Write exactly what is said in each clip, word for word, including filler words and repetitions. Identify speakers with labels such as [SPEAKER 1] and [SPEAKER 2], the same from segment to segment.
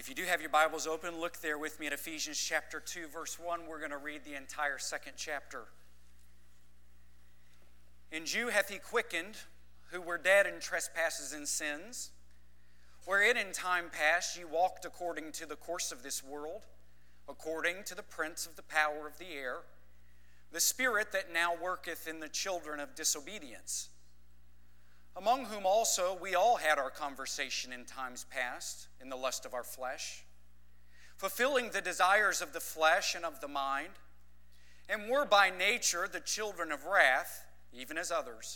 [SPEAKER 1] If you do have your Bibles open, look there with me at Ephesians chapter two, verse one. We're going to read the entire second chapter. "In you hath he quickened, who were dead in trespasses and sins, wherein in time past ye walked according to the course of this world, according to the prince of the power of the air, the spirit that now worketh in the children of disobedience, among whom also we all had our conversation in times past, in the lust of our flesh, fulfilling the desires of the flesh and of the mind, and were by nature the children of wrath, even as others.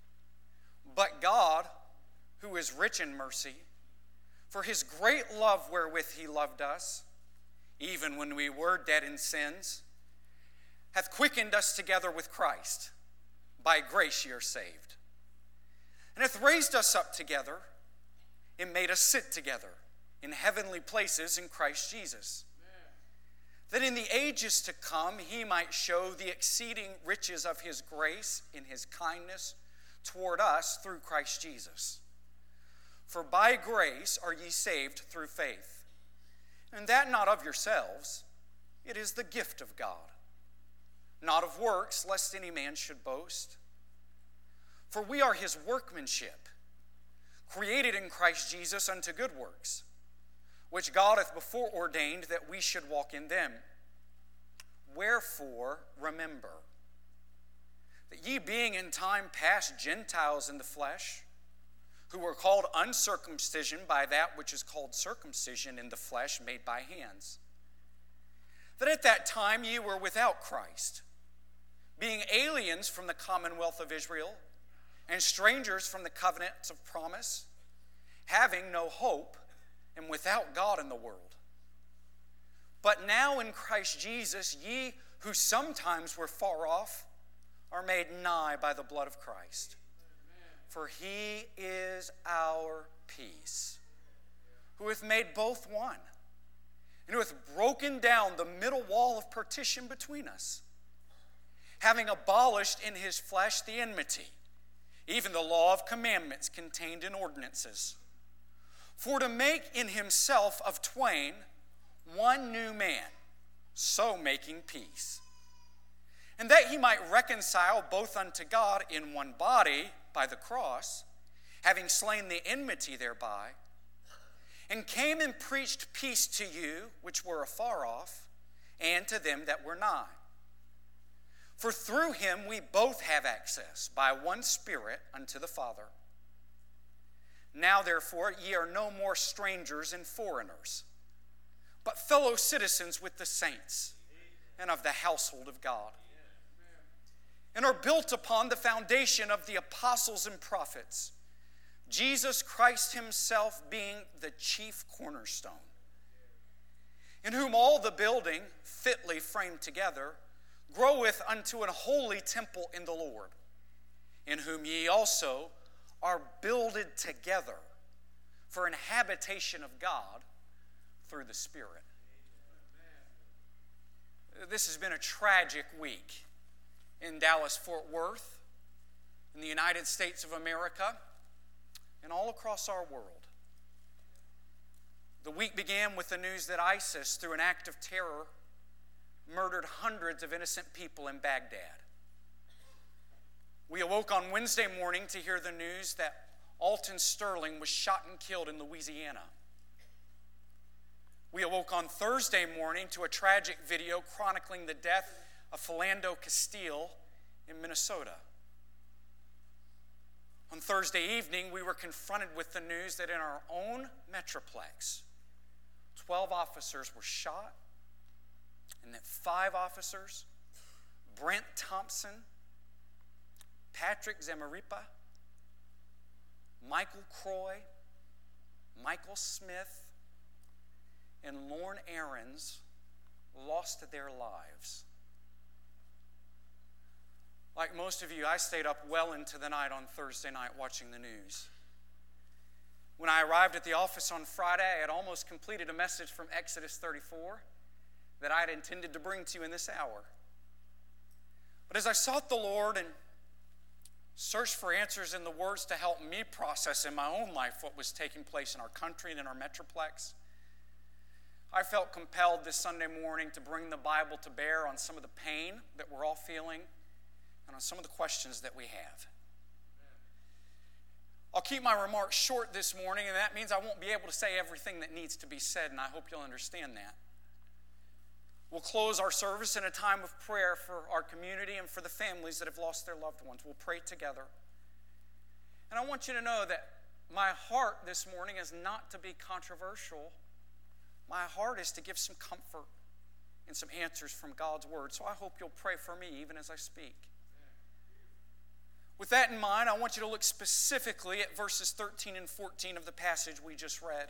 [SPEAKER 1] But God, who is rich in mercy, for his great love wherewith he loved us, even when we were dead in sins, hath quickened us together with Christ. By grace ye are saved. And hath raised us up together, and made us sit together in heavenly places in Christ Jesus, Amen. That in the ages to come he might show the exceeding riches of his grace in his kindness toward us through Christ Jesus. For by grace are ye saved through faith, and that not of yourselves, it is the gift of God, not of works, lest any man should boast. For we are his workmanship, created in Christ Jesus unto good works, which God hath before ordained that we should walk in them. Wherefore remember, that ye being in time past Gentiles in the flesh, who were called uncircumcision by that which is called circumcision in the flesh made by hands, that at that time ye were without Christ, being aliens from the commonwealth of Israel, and strangers from the covenants of promise, having no hope, and without God in the world. But now in Christ Jesus, ye who sometimes were far off, are made nigh by the blood of Christ. For he is our peace, who hath made both one, and who hath broken down the middle wall of partition between us, having abolished in his flesh the enmity, even the law of commandments contained in ordinances, for to make in himself of twain one new man, so making peace, and that he might reconcile both unto God in one body by the cross, having slain the enmity thereby, and came and preached peace to you which were afar off, and to them that were nigh. For through him we both have access by one Spirit unto the Father. Now therefore ye are no more strangers and foreigners, but fellow citizens with the saints and of the household of God, and are built upon the foundation of the apostles and prophets, Jesus Christ himself being the chief cornerstone, in whom all the building, fitly framed together, groweth unto an holy temple in the Lord, in whom ye also are builded together for an habitation of God through the Spirit." This has been a tragic week in Dallas-Fort Worth, in the United States of America, and all across our world. The week began with the news that ISIS, through an act of terror, murdered hundreds of innocent people in Baghdad. We awoke on Wednesday morning to hear the news that Alton Sterling was shot and killed in Louisiana. We awoke on Thursday morning to a tragic video chronicling the death of Philando Castile in Minnesota. On Thursday evening, we were confronted with the news that in our own Metroplex, twelve officers were shot, and that five officers, Brent Thompson, Patrick Zamaripa, Michael Croy, Michael Smith, and Lorne Aarons, lost their lives. Like most of you, I stayed up well into the night on Thursday night watching the news. When I arrived at the office on Friday, I had almost completed a message from Exodus thirty-four that I had intended to bring to you in this hour. But as I sought the Lord and searched for answers in the words to help me process in my own life what was taking place in our country and in our Metroplex, I felt compelled this Sunday morning to bring the Bible to bear on some of the pain that we're all feeling and on some of the questions that we have. I'll keep my remarks short this morning, and that means I won't be able to say everything that needs to be said, and I hope you'll understand that. We'll close our service in a time of prayer for our community and for the families that have lost their loved ones. We'll pray together. And I want you to know that my heart this morning is not to be controversial. My heart is to give some comfort and some answers from God's Word. So I hope you'll pray for me even as I speak. With that in mind, I want you to look specifically at verses thirteen and fourteen of the passage we just read.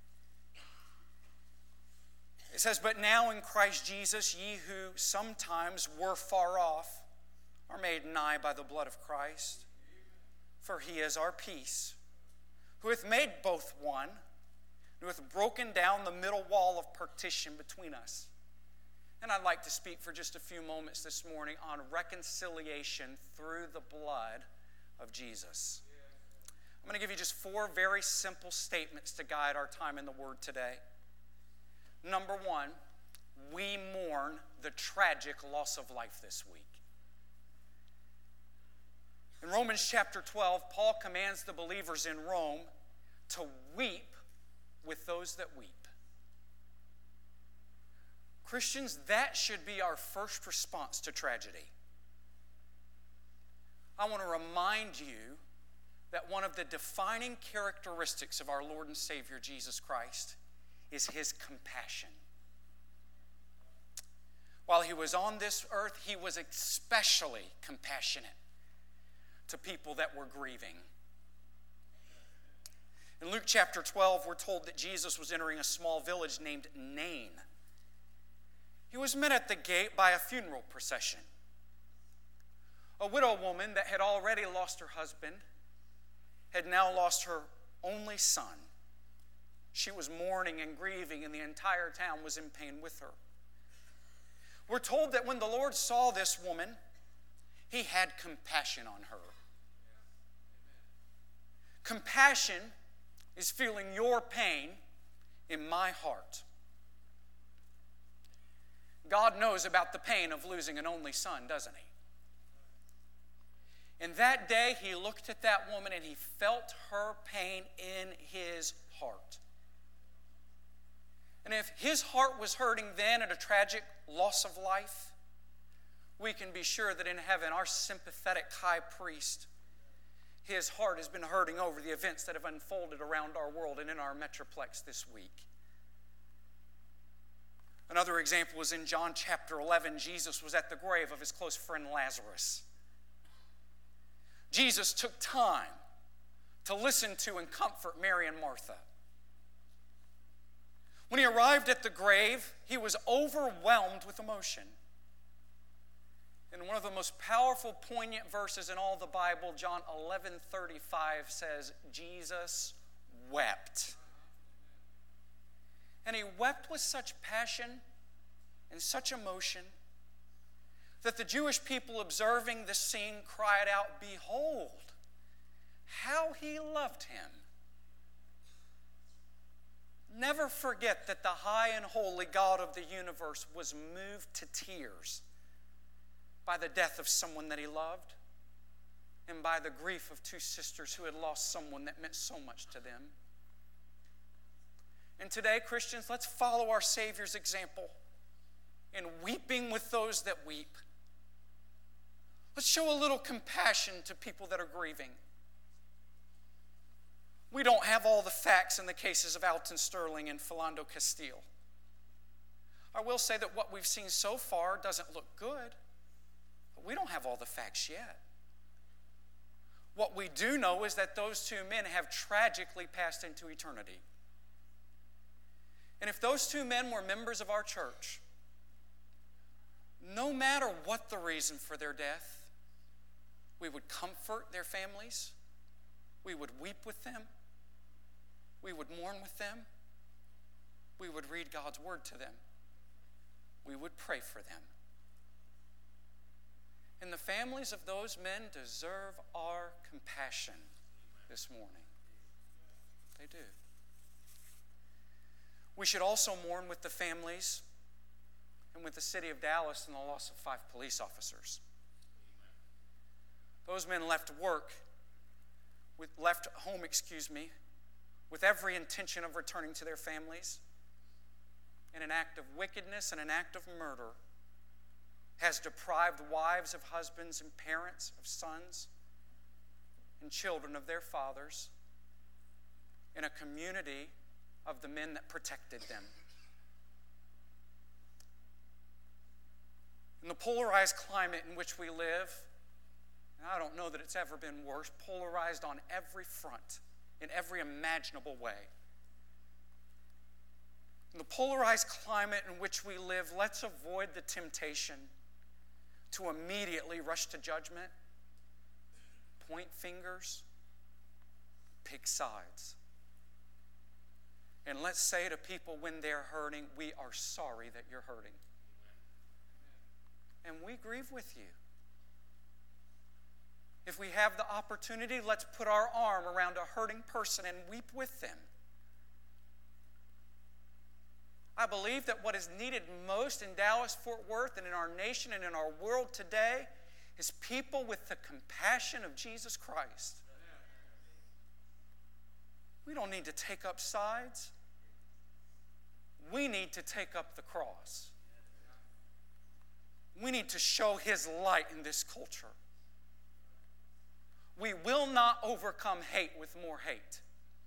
[SPEAKER 1] It says, "But now in Christ Jesus, ye who sometimes were far off are made nigh by the blood of Christ. For he is our peace, who hath made both one, and who hath broken down the middle wall of partition between us." And I'd like to speak for just a few moments this morning on reconciliation through the blood of Jesus. I'm going to give you just four very simple statements to guide our time in the Word today. Number one, we mourn the tragic loss of life this week. In Romans chapter twelve, Paul commands the believers in Rome to weep with those that weep. Christians, that should be our first response to tragedy. I want to remind you that one of the defining characteristics of our Lord and Savior Jesus Christ is his compassion. While he was on this earth, he was especially compassionate to people that were grieving. In Luke chapter twelve, we're told that Jesus was entering a small village named Nain. He was met at the gate by a funeral procession. A widow woman that had already lost her husband had now lost her only son. She was mourning and grieving, and the entire town was in pain with her. We're told that when the Lord saw this woman, he had compassion on her. Compassion is feeling your pain in my heart. God knows about the pain of losing an only son, doesn't he? And that day, he looked at that woman and he felt her pain in his heart. And if his heart was hurting then at a tragic loss of life, we can be sure that in heaven, our sympathetic high priest, his heart has been hurting over the events that have unfolded around our world and in our metroplex this week. Another example was in John chapter eleven. Jesus was at the grave of his close friend Lazarus. Jesus took time to listen to and comfort Mary and Martha. When he arrived at the grave, he was overwhelmed with emotion. And one of the most powerful, poignant verses in all the Bible, John eleven thirty-five, says, Jesus wept. And he wept with such passion and such emotion that the Jewish people observing this scene cried out, "Behold, how he loved him." Never forget that the high and holy God of the universe was moved to tears by the death of someone that he loved and by the grief of two sisters who had lost someone that meant so much to them. And today, Christians, let's follow our Savior's example in weeping with those that weep. Let's show a little compassion to people that are grieving. We don't have all the facts in the cases of Alton Sterling and Philando Castile. I will say that what we've seen so far doesn't look good, but we don't have all the facts yet. What we do know is that those two men have tragically passed into eternity. And if those two men were members of our church, no matter what the reason for their death, we would comfort their families, we would weep with them, we would mourn with them, we would read God's word to them, we would pray for them. And the families of those men deserve our compassion this morning. They do. We should also mourn with the families and with the city of Dallas and the loss of five police officers. Those men left work, with, left home, excuse me, with every intention of returning to their families. And an act of wickedness and an act of murder has deprived wives of husbands and parents of sons and children of their fathers in a community of the men that protected them. In the polarized climate in which we live, and I don't know that it's ever been worse, polarized on every front, in every imaginable way. In the polarized climate in which we live, let's avoid the temptation to immediately rush to judgment, point fingers, pick sides. And let's say to people when they're hurting, we are sorry that you're hurting. And we grieve with you. If we have the opportunity, let's put our arm around a hurting person and weep with them. I believe that what is needed most in Dallas-Fort Worth and in our nation and in our world today is people with the compassion of Jesus Christ. We don't need to take up sides. We need to take up the cross. We need to show His light in this culture. We will not overcome hate with more hate.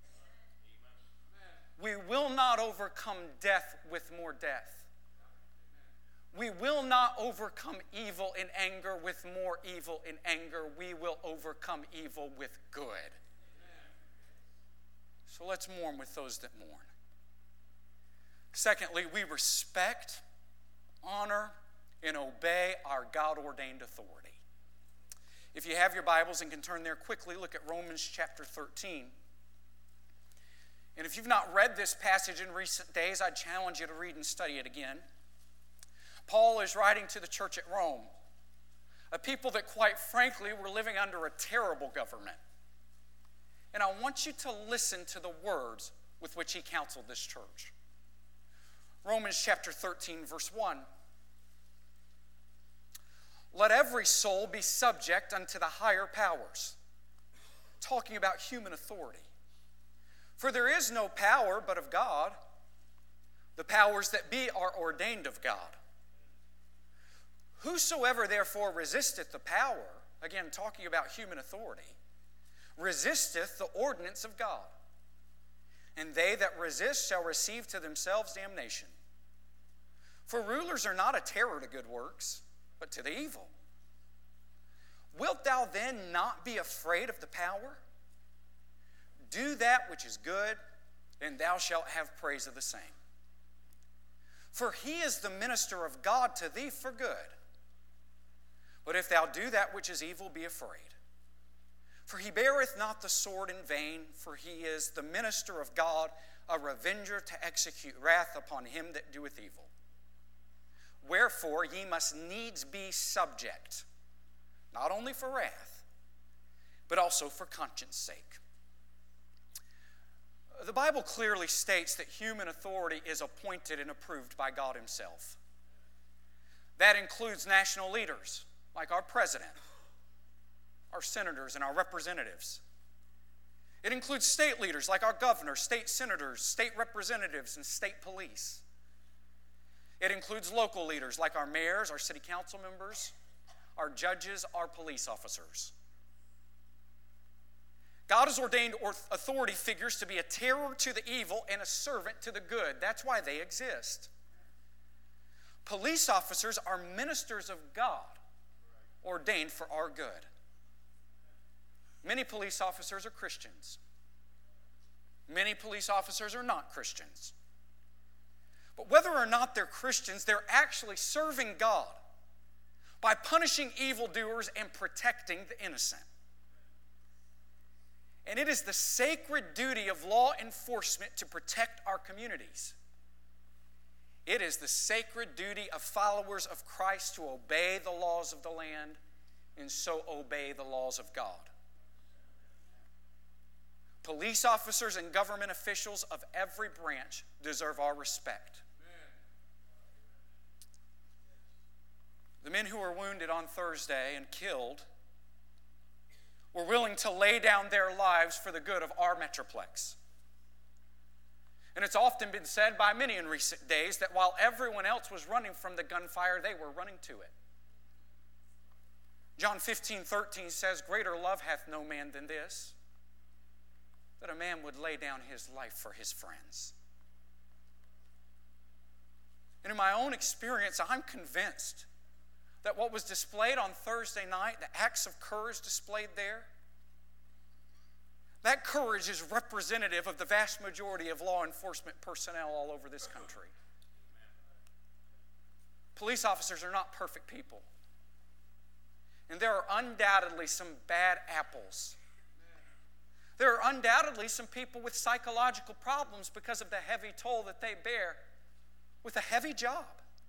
[SPEAKER 1] We will not overcome death with more death. We will not overcome evil in anger with more evil in anger. We will overcome evil with good. So let's mourn with those that mourn. Secondly, we respect, honor, and obey our God-ordained authority. If you have your Bibles and can turn there quickly, look at Romans chapter thirteen. And if you've not read this passage in recent days, I challenge you to read and study it again. Paul is writing to the church at Rome, a people that quite frankly were living under a terrible government. And I want you to listen to the words with which he counseled this church. Romans chapter thirteen, verse one. Let every soul be subject unto the higher powers. Talking about human authority. For there is no power but of God. The powers that be are ordained of God. Whosoever therefore resisteth the power, again talking about human authority, resisteth the ordinance of God. And they that resist shall receive to themselves damnation. For rulers are not a terror to good works, but to the evil. Wilt thou then not be afraid of the power? Do that which is good, and thou shalt have praise of the same. For he is the minister of God to thee for good. But if thou do that which is evil, be afraid. For he beareth not the sword in vain, for he is the minister of God, a revenger to execute wrath upon him that doeth evil. Wherefore ye must needs be subject, not only for wrath, but also for conscience sake. The Bible clearly states that human authority is appointed and approved by God Himself. That includes national leaders, like our president, our senators, and our representatives. It includes state leaders, like our governor, state senators, state representatives, and state police. It includes local leaders, like our mayors, our city council members, our judges, our police officers. God has ordained authority figures to be a terror to the evil and a servant to the good. That's why they exist. Police officers are ministers of God, ordained for our good. Many police officers are Christians. Many police officers are not Christians. But whether or not they're Christians, they're actually serving God by punishing evildoers and protecting the innocent. And it is the sacred duty of law enforcement to protect our communities. It is the sacred duty of followers of Christ to obey the laws of the land and so obey the laws of God. Police officers and government officials of every branch deserve our respect. The men who were wounded on Thursday and killed were willing to lay down their lives for the good of our Metroplex. And it's often been said by many in recent days that while everyone else was running from the gunfire, they were running to it. John fifteen thirteen says, "Greater love hath no man than this, that a man would lay down his life for his friends." And in my own experience, I'm convinced that what was displayed on Thursday night, the acts of courage displayed there, that courage is representative of the vast majority of law enforcement personnel all over this country. Police officers are not perfect people. And there are undoubtedly some bad apples. There are undoubtedly some people with psychological problems because of the heavy toll that they bear with a heavy job.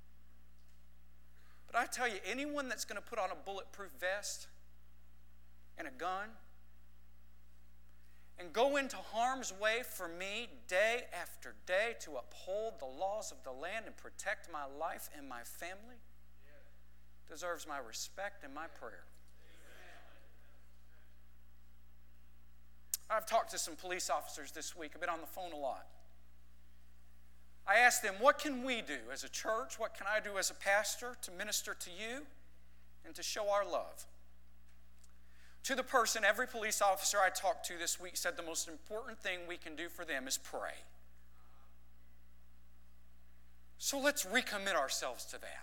[SPEAKER 1] But I tell you, anyone that's going to put on a bulletproof vest and a gun and go into harm's way for me day after day to uphold the laws of the land and protect my life and my family deserves my respect and my prayer. I've talked to some police officers this week. I've been on the phone a lot. I asked them, what can we do as a church? What can I do as a pastor to minister to you and to show our love? To the person, every police officer I talked to this week said the most important thing we can do for them is pray. So let's recommit ourselves to that.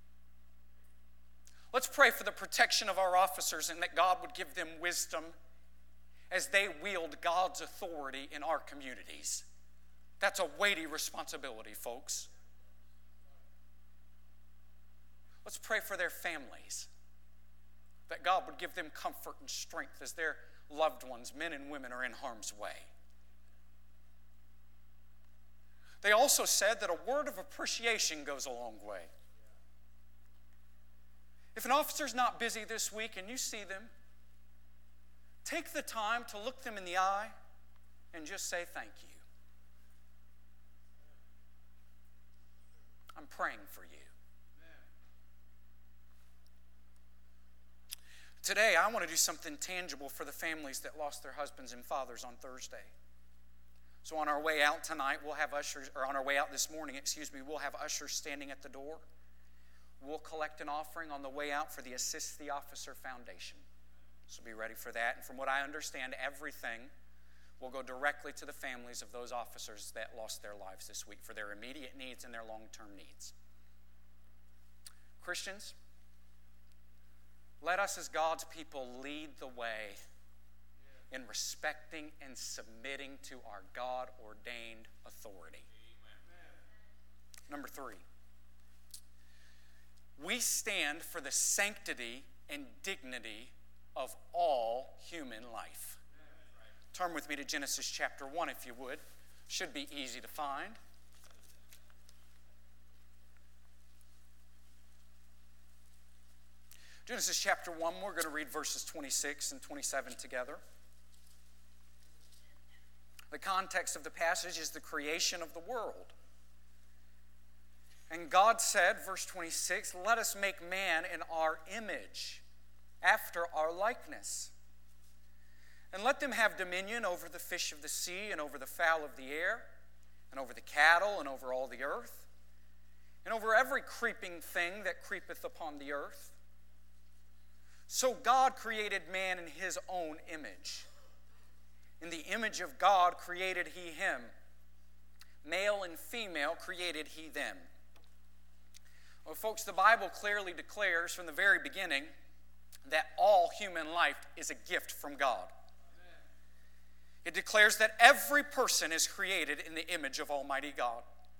[SPEAKER 1] Let's pray for the protection of our officers and that God would give them wisdom as they wield God's authority in our communities. That's a weighty responsibility, folks. Let's pray for their families, that God would give them comfort and strength as their loved ones, men and women, are in harm's way. They also said that a word of appreciation goes a long way. If an officer's not busy this week and you see them, take the time to look them in the eye and just say thank you. I'm praying for you. Today, I want to do something tangible for the families that lost their husbands and fathers on Thursday. So on our way out tonight, we'll have ushers, or on our way out this morning, excuse me, we'll have ushers standing at the door. We'll collect an offering on the way out for the Assist the Officer Foundation. So be ready for that. And from what I understand, everything will go directly to the families of those officers that lost their lives this week for their immediate needs and their long-term needs. Christians, let us as God's people lead the way in respecting and submitting to our God-ordained authority. Number three, we stand for the sanctity and dignity of all human life. Turn with me to Genesis chapter one, if you would. Should be easy to find. Genesis chapter one, we're going to read verses twenty-six and twenty-seven together. The context of the passage is the creation of the world. And God said, verse twenty-six, "Let us make man in our image, after our likeness. And let them have dominion over the fish of the sea, and over the fowl of the air, and over the cattle, and over all the earth, and over every creeping thing that creepeth upon the earth." So God created man in his own image. In the image of God created he him. Male and female created he them. Well, folks, the Bible clearly declares from the very beginning that all human life is a gift from God. It declares that every person is created in the image of Almighty God.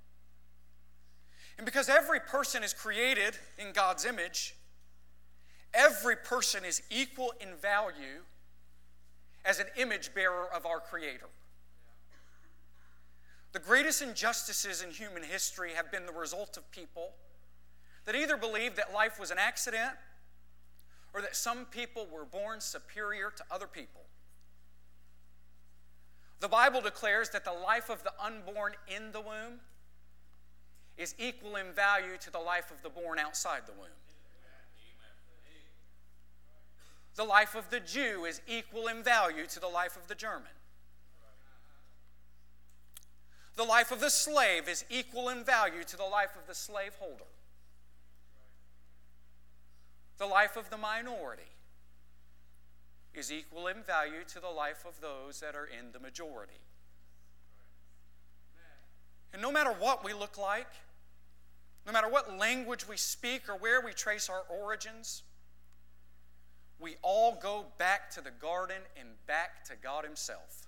[SPEAKER 1] And because every person is created in God's image, every person is equal in value as an image bearer of our Creator. The greatest injustices in human history have been the result of people that either believed that life was an accident or that some people were born superior to other people. The Bible declares that the life of the unborn in the womb is equal in value to the life of the born outside the womb. The life of the Jew is equal in value to the life of the German. The life of the slave is equal in value to the life of the slaveholder. The life of the minority is equal in value to the life of those that are in the majority. And no matter what we look like, no matter what language we speak or where we trace our origins, we all go back to the garden and back to God Himself.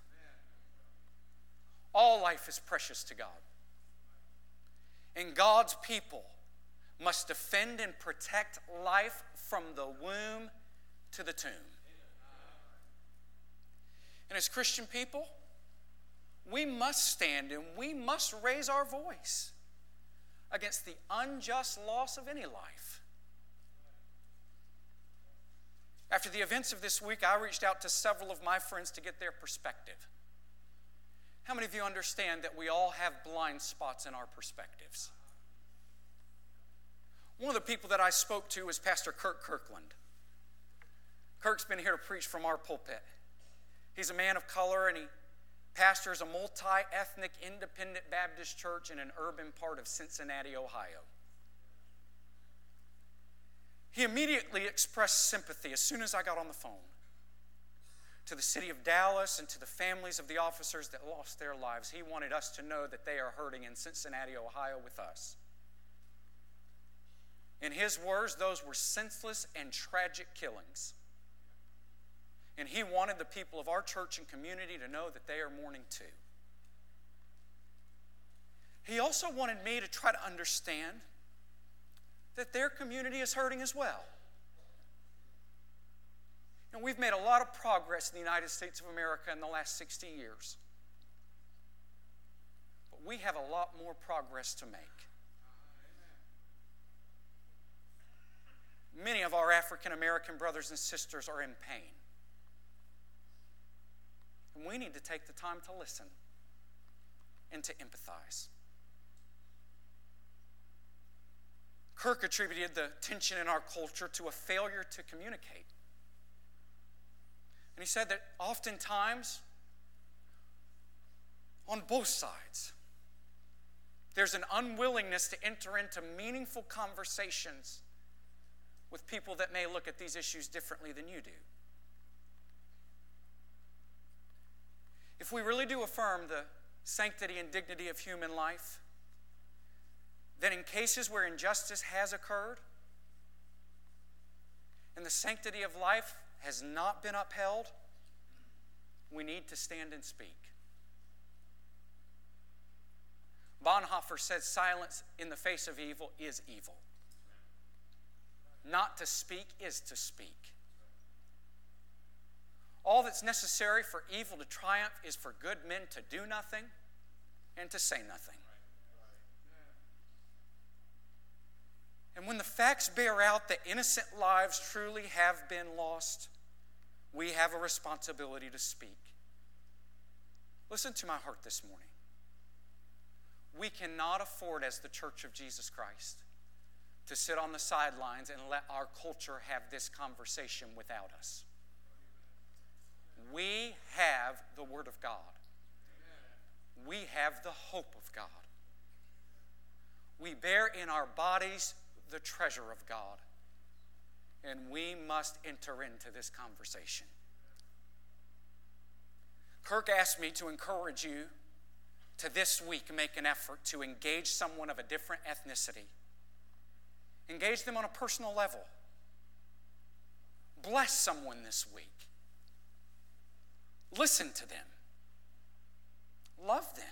[SPEAKER 1] All life is precious to God. And God's people must defend and protect life from the womb to the tomb. And as Christian people, we must stand and we must raise our voice against the unjust loss of any life. After the events of this week, I reached out to several of my friends to get their perspective. How many of you understand that we all have blind spots in our perspectives? One of the people that I spoke to was Pastor Kirk Kirkland. Kirk's been here to preach from our pulpit. He's a man of color, and he pastors a multi-ethnic independent Baptist church in an urban part of Cincinnati, Ohio. He immediately expressed sympathy as soon as I got on the phone to the city of Dallas and to the families of the officers that lost their lives. He wanted us to know that they are hurting in Cincinnati, Ohio with us. In his words, those were senseless and tragic killings. And he wanted the people of our church and community to know that they are mourning too. He also wanted me to try to understand that their community is hurting as well. And we've made a lot of progress in the United States of America in the last sixty years. But we have a lot more progress to make. Many of our African American brothers and sisters are in pain. And we need to take the time to listen and to empathize. Kirk attributed the tension in our culture to a failure to communicate. And he said that oftentimes, on both sides, there's an unwillingness to enter into meaningful conversations with people that may look at these issues differently than you do. If we really do affirm the sanctity and dignity of human life, then in cases where injustice has occurred and the sanctity of life has not been upheld, we need to stand and speak. Bonhoeffer said silence in the face of evil is evil. Not to speak is to speak. All that's necessary for evil to triumph is for good men to do nothing and to say nothing. And when the facts bear out that innocent lives truly have been lost, we have a responsibility to speak. Listen to my heart this morning. We cannot afford, as the Church of Jesus Christ, to sit on the sidelines and let our culture have this conversation without us. We have the Word of God. We have the hope of God. We bear in our bodies the treasure of God. And we must enter into this conversation. Kirk asked me to encourage you to this week make an effort to engage someone of a different ethnicity. Engage them on a personal level. Bless someone this week. Listen to them. Love them.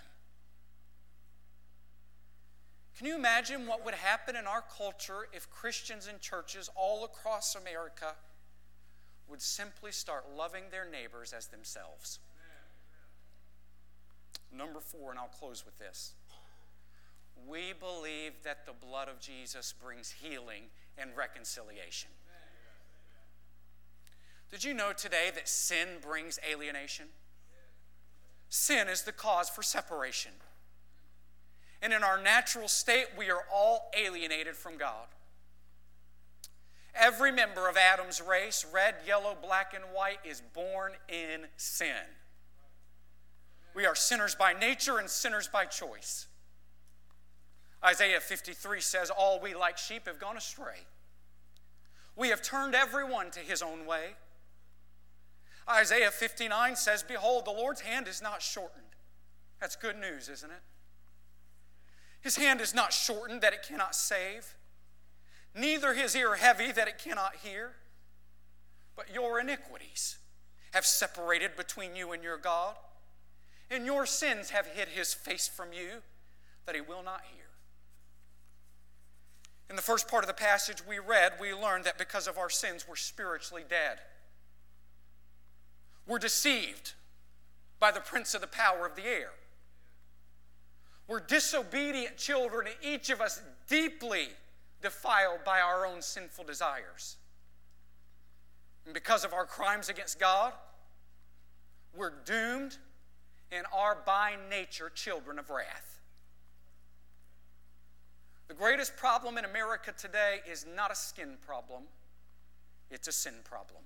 [SPEAKER 1] Can you imagine what would happen in our culture if Christians in churches all across America would simply start loving their neighbors as themselves? Number four, and I'll close with this. We believe that the blood of Jesus brings healing and reconciliation. Did you know today that sin brings alienation? sin is the cause for separation. And in our natural state, we are all alienated from God. Every member of Adam's race, red, yellow, black, and white, is born in sin. We are sinners by nature and sinners by choice. Isaiah fifty-three says, all we like sheep have gone astray. We have turned everyone to his own way. Isaiah fifty-nine says, behold, the Lord's hand is not shortened. That's good news, isn't it? His hand is not shortened that it cannot save, neither his ear heavy that it cannot hear. But your iniquities have separated between you and your God, and your sins have hid his face from you that he will not hear. In the first part of the passage we read, we learned that because of our sins, we're spiritually dead. We're deceived by the prince of the power of the air. We're disobedient children, and each of us deeply defiled by our own sinful desires. And because of our crimes against God, we're doomed and are by nature children of wrath. The greatest problem in America today is not a skin problem, it's a sin problem.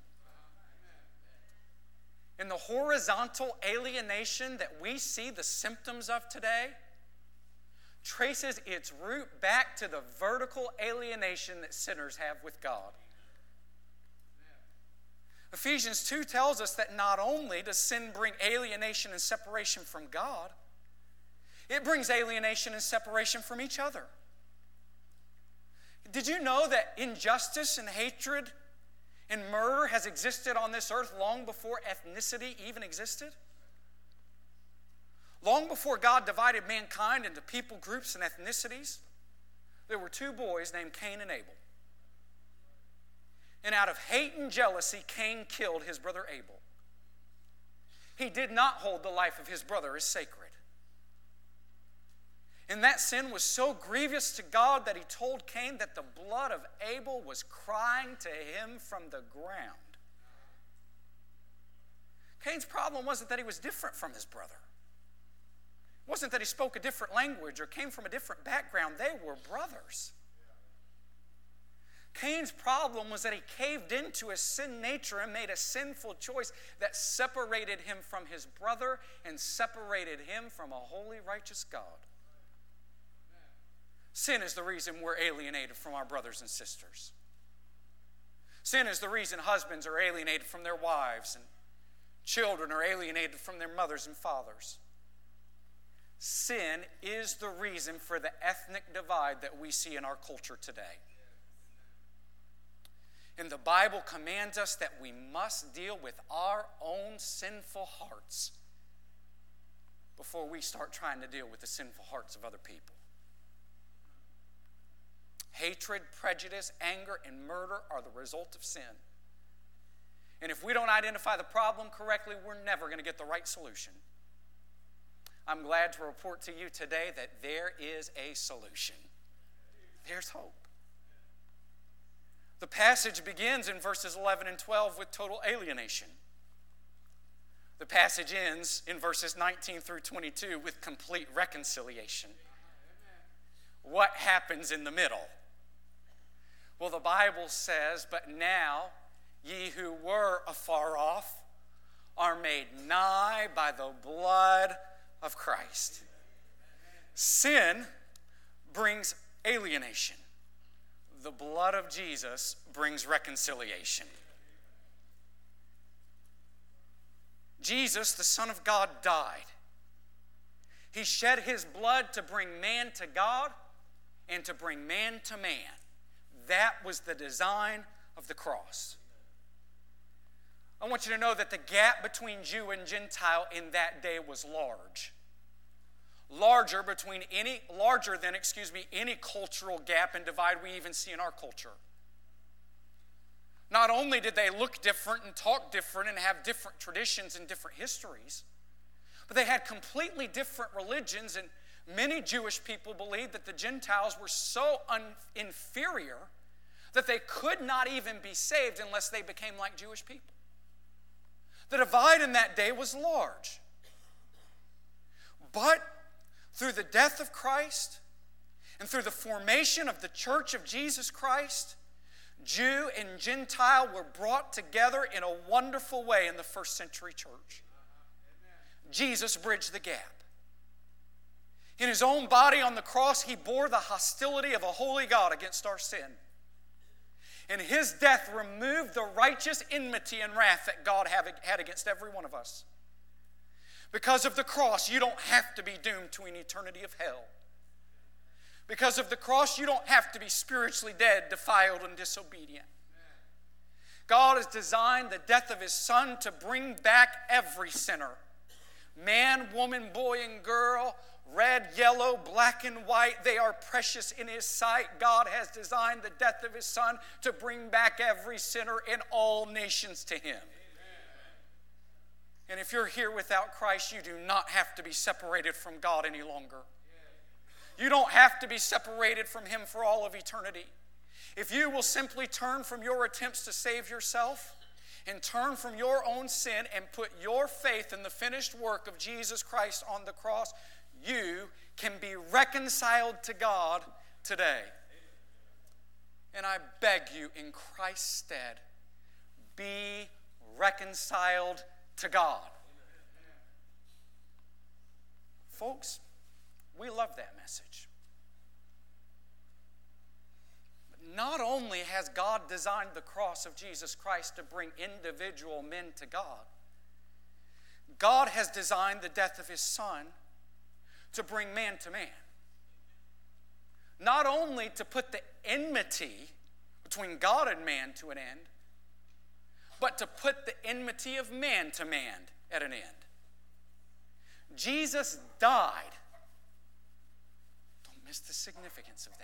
[SPEAKER 1] And the horizontal alienation that we see the symptoms of today traces its root back to the vertical alienation that sinners have with God. Ephesians two tells us that not only does sin bring alienation and separation from God, it brings alienation and separation from each other. Did you know that injustice and hatred and murder has existed on this earth long before ethnicity even existed? Long before God divided mankind into people groups and ethnicities, there were two boys named Cain and Abel. And out of hate and jealousy, Cain killed his brother Abel. He did not hold the life of his brother as sacred. And that sin was so grievous to God that he told Cain that the blood of Abel was crying to him from the ground. Cain's problem wasn't that he was different from his brother. It wasn't that he spoke a different language or came from a different background. They were brothers. Cain's problem was that he caved into his sin nature and made a sinful choice that separated him from his brother and separated him from a holy, righteous God. Sin is the reason we're alienated from our brothers and sisters. Sin is the reason husbands are alienated from their wives and children are alienated from their mothers and fathers. Sin is the reason for the ethnic divide that we see in our culture today. And the Bible commands us that we must deal with our own sinful hearts before we start trying to deal with the sinful hearts of other people. Hatred, prejudice, anger, and murder are the result of sin. And if we don't identify the problem correctly, we're never going to get the right solution. I'm glad to report to you today that there is a solution. There's hope. The passage begins in verses eleven and twelve with total alienation. The passage ends in verses nineteen through twenty-two with complete reconciliation. What happens in the middle? Well, the Bible says, but now ye who were afar off are made nigh by the blood of Christ. Sin brings alienation. The blood of Jesus brings reconciliation. Jesus, the Son of God, died. He shed his blood to bring man to God and to bring man to man. That was the design of the cross. I want you to know that the gap between Jew and Gentile in that day was large. Larger between any, larger than, excuse me, any cultural gap and divide we even see in our culture. Not only did they look different and talk different and have different traditions and different histories, but they had completely different religions, and many Jewish people believed that the Gentiles were so un- inferior that they could not even be saved unless they became like Jewish people. The divide in that day was large. But through the death of Christ and through the formation of the church of Jesus Christ, Jew and Gentile were brought together in a wonderful way in the first century church. Jesus bridged the gap. In his own body on the cross, he bore the hostility of a holy God against our sin. And his death removed the righteous enmity and wrath that God had against every one of us. Because of the cross, you don't have to be doomed to an eternity of hell. Because of the cross, you don't have to be spiritually dead, defiled, and disobedient. God has designed the death of his Son to bring back every sinner. Man, woman, boy, and girl, red, yellow, black, and white, they are precious in his sight. God has designed the death of his Son to bring back every sinner in all nations to him. And if you're here without Christ, you do not have to be separated from God any longer. You don't have to be separated from him for all of eternity. If you will simply turn from your attempts to save yourself and turn from your own sin and put your faith in the finished work of Jesus Christ on the cross, you can be reconciled to God today. And I beg you, in Christ's stead, be reconciled to God. Folks, we love that message. But not only has God designed the cross of Jesus Christ to bring individual men to God, God has designed the death of his Son to bring man to man. Not only to put the enmity between God and man to an end, but to put the enmity of man to man at an end. Jesus died. Don't miss the significance of that.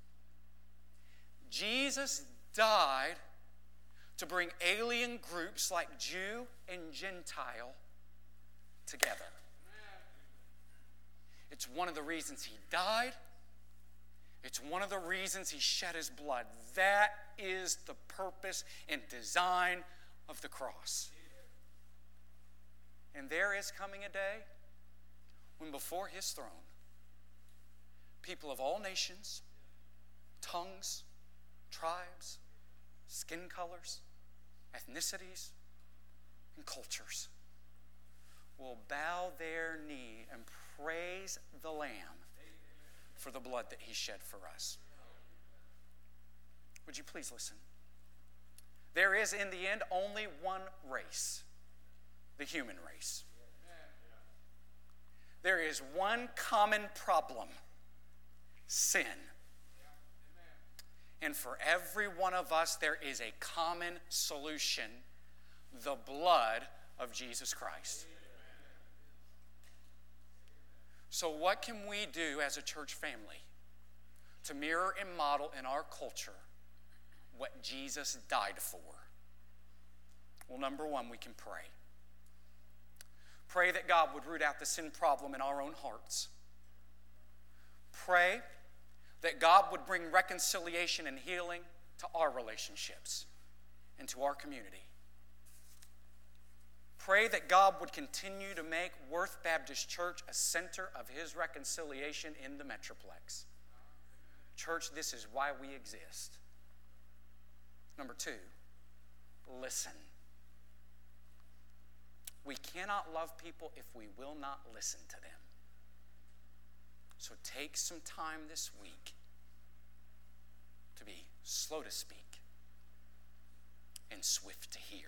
[SPEAKER 1] Jesus died to bring alien groups like Jew and Gentile together. It's one of the reasons he died. It's one of the reasons he shed his blood. That is the purpose and design of the cross. And there is coming a day when before his throne, people of all nations, tongues, tribes, skin colors, ethnicities, and cultures will bow their knee and praise the Lamb for the blood that he shed for us. Would you please listen? There is, in the end, only one race, the human race. There is one common problem, sin. And for every one of us, there is a common solution, the blood of Jesus Christ. So what can we do as a church family to mirror and model in our culture what Jesus died for? Well, number one, we can pray. Pray that God would root out the sin problem in our own hearts. Pray that God would bring reconciliation and healing to our relationships and to our community. Pray that God would continue to make Worth Baptist Church a center of his reconciliation in the Metroplex. Church, this is why we exist. Number two, listen. We cannot love people if we will not listen to them. So take some time this week to be slow to speak and swift to hear.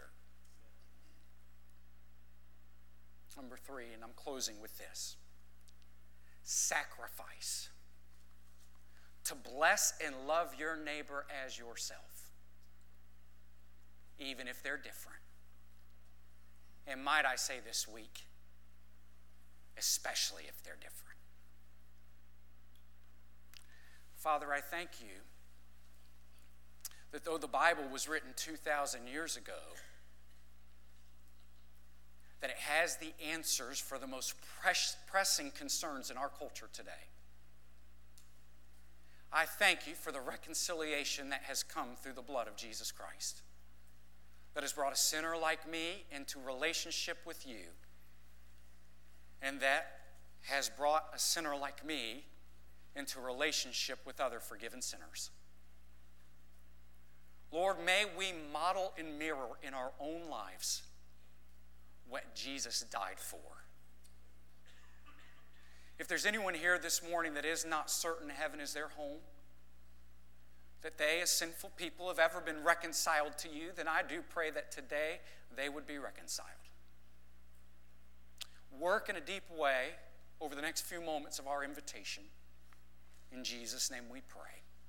[SPEAKER 1] Number three, and I'm closing with this. Sacrifice. To bless and love your neighbor as yourself, even if they're different. And might I say this week, especially if they're different. Father, I thank you that though the Bible was written two thousand years ago, that it has the answers for the most press, pressing concerns in our culture today. I thank you for the reconciliation that has come through the blood of Jesus Christ, that has brought a sinner like me into relationship with you, and that has brought a sinner like me into a relationship with other forgiven sinners. Lord, may we model and mirror in our own lives what Jesus died for. If there's anyone here this morning that is not certain heaven is their home, that they as sinful people have ever been reconciled to you, then I do pray that today they would be reconciled. Work in a deep way over the next few moments of our invitation. In Jesus' name we pray.